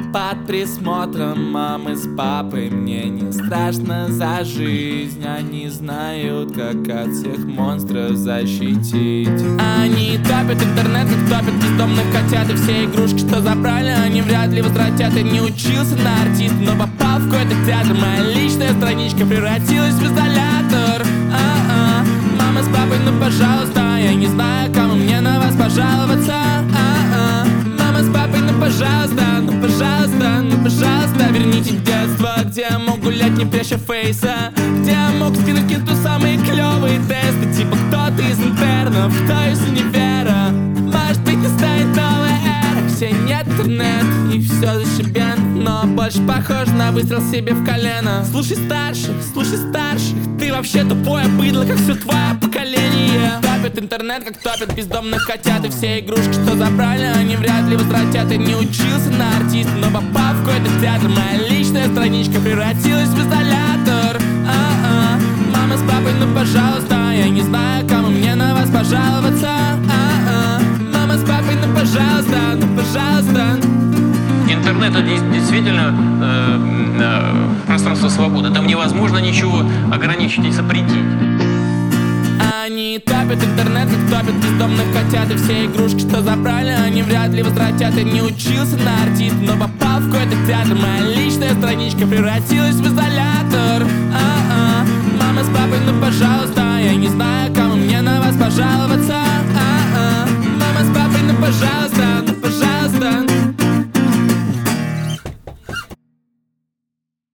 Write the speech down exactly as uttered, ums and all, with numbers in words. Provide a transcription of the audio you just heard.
Под присмотром мамы с папой мне не страшно за жизнь. Они знают, как от всех монстров защитить. Они топят интернет, как топят бездомных котят. И все игрушки, что забрали, они вряд ли возвратят. Я не учился на артиста, но попал в какой-то театр. Моя личная страничка превратилась в изолятор. А-а. Мама с папой, ну пожалуйста, я не знаю, кому мне на вас пожаловаться. А-а. Мама с папой, ну пожалуйста, ну пожалуйста, ну пожалуйста, верните детство, где я мог гулять не пряча фейса, где я мог скинуть кенту самые клевые тесты, типа кто-то из интернов, кто из универа. Может быть, не станет новая эра, где нет интернет и все зашибен, но больше похоже на выстрел себе в колено. Слушай старших, слушай старших, ты вообще тупое быдло, как все твое поколение. Топит интернет, как топят бездомных котят. И все игрушки, что забрали, они вряд ли возвратят. Я не учился на артиста, но попал в какой-то театр. Моя личная страничка превратилась в изолятор. А-а. Мама с папой, ну пожалуйста, я не знаю, кому мне на вас пожаловаться. А-а. Мама с папой, ну пожалуйста, ну пожалуйста. Интернет — это действительно э, э, пространство свободы. Там невозможно ничего ограничить и запретить. Они топят интернет, как топят бездомных котят. И все игрушки, что забрали, они вряд ли возвратят. Я не учился на артиста, но попал в какой-то театр. Моя личная страничка превратилась в изолятор. А